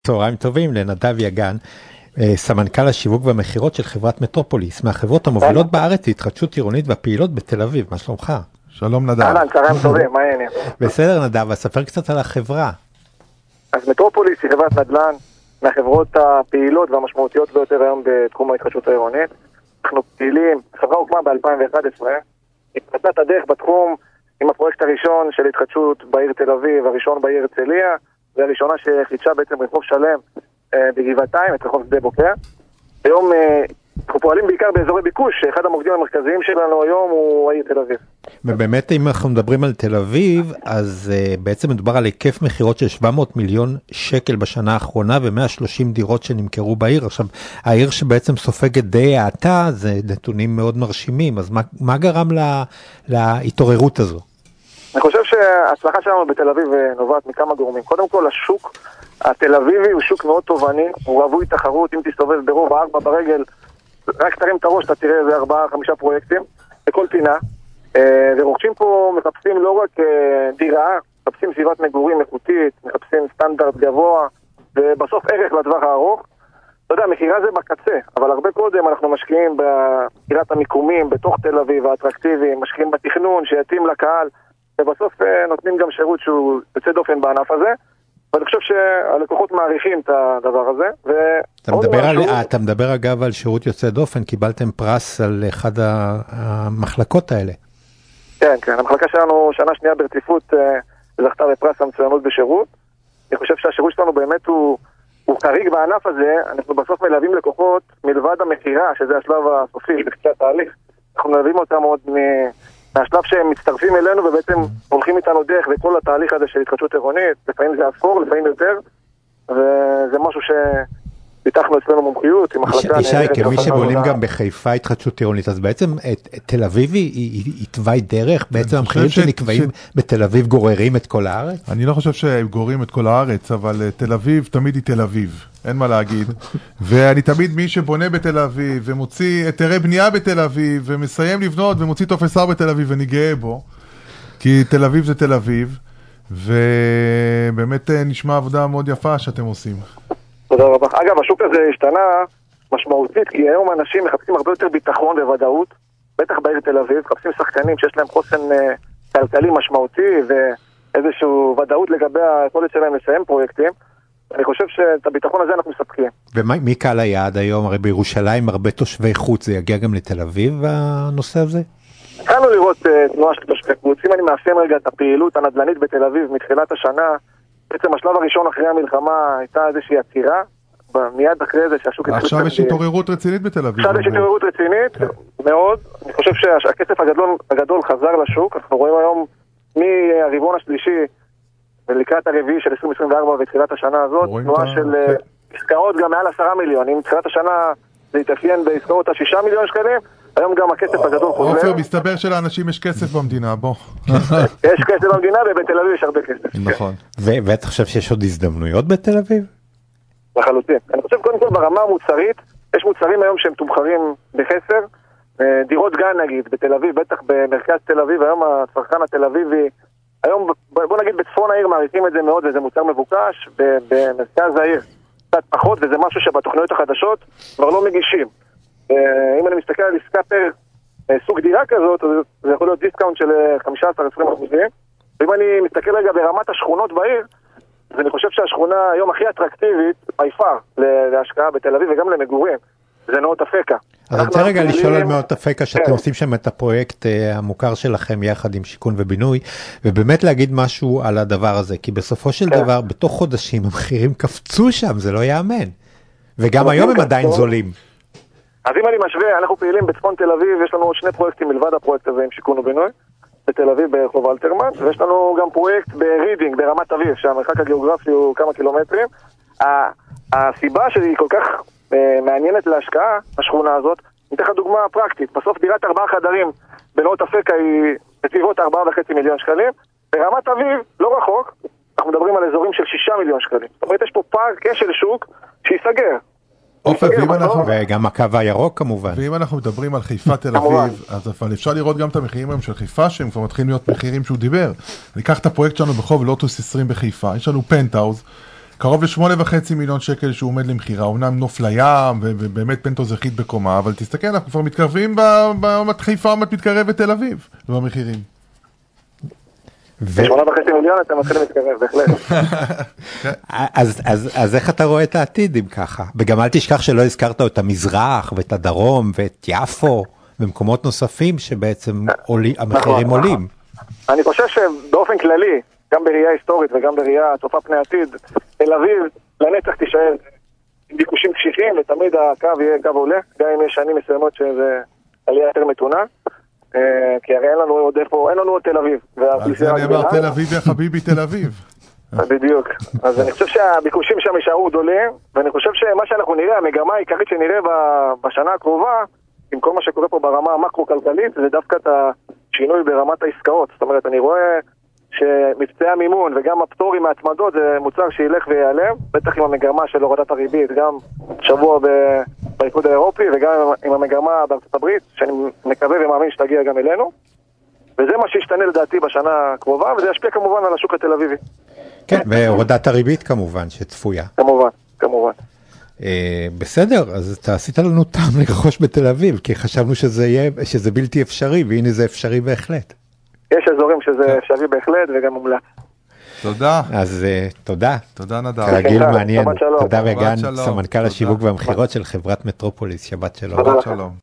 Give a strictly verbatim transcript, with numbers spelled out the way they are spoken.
צהריים טובים לנדב יגן, סמנכ"ל השיווק והמחירות של חברת מטרופוליס, מהחברות המובילות בארץ להתחדשות עירונית והפעילות בתל אביב. מה שלומך? שלום נדב. אהלן, צהריים טובים, מה העניינים? בסדר נדב, אספר קצת על החברה. אז מטרופוליס היא חברת נדל"ן מהחברות הפעילות והמשמעותיות ביותר היום בתחום ההתחדשות העירונית. אנחנו פעילים, החברה הוקמה ב-אלפיים ואחת עשרה, התפתחת הדרך בתחום עם הפרויקט הראשון של התחדשות בעיר תל אביב, הראשון בעיר הרצליה, והראשונה שחידשה בעצם רחוב שלם בגבעתיים, את רחוב שדה בוקר. היום אנחנו פועלים בעיקר באזורי ביקוש, אחד המוקדים המרכזיים שלנו היום הוא העיר תל אביב. ובאמת אם אנחנו מדברים על תל אביב, אז uh, בעצם מדובר על היקף מחירות של שבע מאות מיליון שקל בשנה האחרונה, ו-מאה ושלושים דירות שנמכרו בעיר. עכשיו, העיר שבעצם סופגת די האטה, זה נתונים מאוד מרשימים, אז מה, מה גרם לה, להתעוררות הזו? אני חושב שההצלחה שלנו בתל אביב נובעת מכמה גורמים. קודם כל, השוק התל אביבי הוא שוק מאוד טובעני, הוא רווי תחרות. אם תסתובב ברוב הארבע ברגל, רק תרים את הראש, אתה תראה איזה ארבעה, חמישה פרויקטים בכל פינה, ורוכשים פה, מחפשים לא רק דירה, מחפשים סביבת מגורים איכותית, מחפשים סטנדרט גבוה, ובסוף ערך לטווח הארוך. אתה יודע, מחירה זה בקצה, אבל הרבה קודם אנחנו משקיעים בחירת המיקומים בתוך תל אביב, האטרקטיביים, משקיעים בתכנון שיתאים לקהל, ובסוף נותנים גם שירות שהוא יוצא דופן בענף הזה. ואני חושב שהלקוחות מעריכים את הדבר הזה. אתה מדבר, על, אתה מדבר אגב על שירות יוצא דופן, קיבלתם פרס על אחד המחלקות האלה. כן, כן, המחלקה שלנו שנה שנייה ברציפות זכתה בפרס המצוינות בשירות. אני חושב שהשירות שלנו באמת הוא, הוא חריג בענף הזה. אנחנו בסוף מלווים לקוחות מלבד המחירה, שזה השלב הסופי בקצת תהליך. אנחנו מלווים אותם עוד מ... מהשלב שהם מצטרפים אלינו ובעצם הולכים איתנו דרך וכל התהליך הזה של התחדשות עירונית, לפעמים זה עשור, לפעמים יותר, וזה משהו שפיתחנו אצלנו מומחיות עם החלטה... ישי, כמי שבונים גם בחיפה התחדשות עירונית, אז בעצם תל אביב היא תוואי דרך, בעצם המחירים שנקבעים בתל אביב גוררים את כל הארץ? אני לא חושב שהם גוררים את כל הארץ, אבל תל אביב תמיד היא תל אביב. אין מה להגיד, ואני תמיד מי שבונה בתל אביב ומוציא היתרי בנייה בתל אביב ומסיים לבנות ומוציא טופס ארבע בתל אביב ואני גאה בו, כי תל אביב זה תל אביב, ובאמת נשמע עבודה מאוד יפה שאתם עושים. תודה רבה. אגב, השוק הזה השתנה משמעותית, כי היום אנשים מחפשים הרבה יותר ביטחון וודאות, בטח בעיר תל אביב, מחפשים שחקנים שיש להם חוסן כלכלי משמעותי ואיזושהי ודאות לגבי היכולת שלהם לסיים פרויקטים. אני חושב שאת הביטחון הזה אנחנו מספקים. ומי קהל היעד היום? הרי בירושלים הרבה תושבי חוץ, זה יגיע גם לתל אביב הנושא הזה? התחלנו לראות uh, תנועה של תושבי חוץ. אם אני מאפיין רגע את הפעילות הנדל"נית בתל אביב מתחילת השנה, בעצם השלב הראשון אחרי המלחמה הייתה איזושהי עצירה, מיד אחרי זה שהשוק... עכשיו יש התעוררות רצינית בתל אביב. עכשיו יש התעוררות רצינית, מאוד. אני חושב שהכסף הגדול, הגדול חזר לשוק. אנחנו רואים היום מהרבעון השלישי ולקראת הרביעי של עשרים עשרים וארבע ותחילת השנה הזאת, תנועה של עסקאות גם מעל עשרה מיליון. אם תחילת השנה זה יתאפיין בעסקאות על שישה מיליון שקלים, היום גם הכסף הגדול חוזר. עופר, מסתבר שלאנשים יש כסף במדינה, בוא. יש כסף במדינה ובתל אביב יש הרבה כסף. נכון. ואתה חושב שיש עוד הזדמנויות בתל אביב? לחלוטין. אני חושב קודם כל ברמה המוצרית, יש מוצרים היום שהם תומחרים בחסר. דירות גן נגיד, בתל אביב, בטח במרכז תל אביב, היום הצרכן התל אביבי היום, בוא נגיד, בצפון העיר מעריכים את זה מאוד, וזה מוצר מבוקש, במרכז העיר קצת פחות, וזה משהו שבתוכניות החדשות כבר לא מגישים. אם אני מסתכל על עסקה פר סוג דירה כזאת, זה יכול להיות דיסקאונט של חמישה עשר עד עשרים אחוזים, ואם אני מסתכל רגע ברמת השכונות בעיר, אז אני חושב שהשכונה היום הכי אטרקטיבית, ביפר, להשקעה בתל אביב וגם למגורים, זה נאות אפקה. אז אני רוצה רגע לשאול על נאות אפקה, שאתם עושים שם את הפרויקט המוכר שלכם יחד עם שיכון ובינוי, ובאמת להגיד משהו על הדבר הזה, כי בסופו של דבר, בתוך חודשים המחירים קפצו שם, זה לא יאמן. וגם היום הם עדיין זולים. אז אם אני משווה, אנחנו פעילים בצפון תל אביב, יש לנו עוד שני פרויקטים מלבד הפרויקט הזה עם שיכון ובינוי, בתל אביב ברחוב אלתרמן, ויש לנו גם פרויקט ברידינג, ברמת אביב, שהמרחק הגיאוגרפי הוא כמה קילומטרים. הסיבה שהיא כל כך מעניינת להשקעה, השכונה הזאת, ניתן לך דוגמה פרקטית. בסוף דירת ארבעה חדרים בנאות אפקה היא בסביבות ארבעה וחצי מיליון שקלים. ברמת אביב, לא רחוק, אנחנו מדברים על אזורים של שישה מיליון שקלים. זאת אומרת, יש פה פער כשל שוק שיסגר. וגם הקו הירוק כמובן. ואם אנחנו מדברים על חיפה תל אביב, אז אפשר לראות גם את המחירים היום של חיפה, שהם כבר מתחילים להיות מחירים שהוא דיבר. ניקח את הפרויקט שלנו בחוב לוטוס עשרים בחיפה, יש לנו פנטהאוז, קרוב לשמונה וחצי מיליון שקל שהוא עומד למחירה, אומנם נוף לים, ובאמת פנטו זכית בקומה, אבל תסתכל, אנחנו כבר מתקרבים בחיפה, עומת מתקרב בתל אביב, במחירים. שמונה וחצי מיליון אתה מתחיל להתקרב, בהחלט. אז איך אתה רואה את העתיד אם ככה? וגם אל תשכח שלא הזכרת את המזרח ואת הדרום ואת יפו ומקומות נוספים שבעצם המחירים עולים. אני חושב שבאופן כללי, גם בראייה היסטורית וגם בראייה צופה פני עתיד, תל אביב לנצח תישאר עם ביקושים קשיחים, ותמיד הקו יהיה קו עולה, גם אם יש שנים מסוימות שזה עלייה יותר מתונה, כי הרי אין לנו עוד איפה, אין לנו עוד תל אביב. על זה נאמר תל אביב יא חביבי תל אביב. בדיוק. אז אני חושב שהביקושים שם יישארו גדולים, ואני חושב שמה שאנחנו נראה, המגמה העיקרית שנראה בשנה הקרובה, עם כל מה שקורה פה ברמה המקרו-כלכלית, זה דווקא את השינוי ברמת העסקאות. זאת אומרת, אני רואה שמבצעי המימון וגם הפטורים מהצמדות זה מוצר שילך ויעלם, בטח עם המגמה של הורדת הריבית, גם שבוע באיחוד האירופי וגם עם המגמה בארצות הברית, שאני מקווה ומאמין שתגיע גם אלינו. וזה מה שישתנה לדעתי בשנה הקרובה, וזה ישפיע כמובן על השוק התל אביבי. כן, והורדת הריבית כמובן שצפויה. כמובן, כמובן. בסדר, אז אתה עשית לנו טעם לרכוש בתל אביב, כי חשבנו שזה יהיה, שזה בלתי אפשרי, והנה זה אפשרי בהחלט. יש אזורים שזה אפשרי בהחלט וגם מומלץ. תודה. אז תודה. תודה נדב. כרגיל מעניין. תודה וגן, סמנכ"ל השיווק והמחירות של חברת מטרופוליס. שבת שלום. שבת שלום.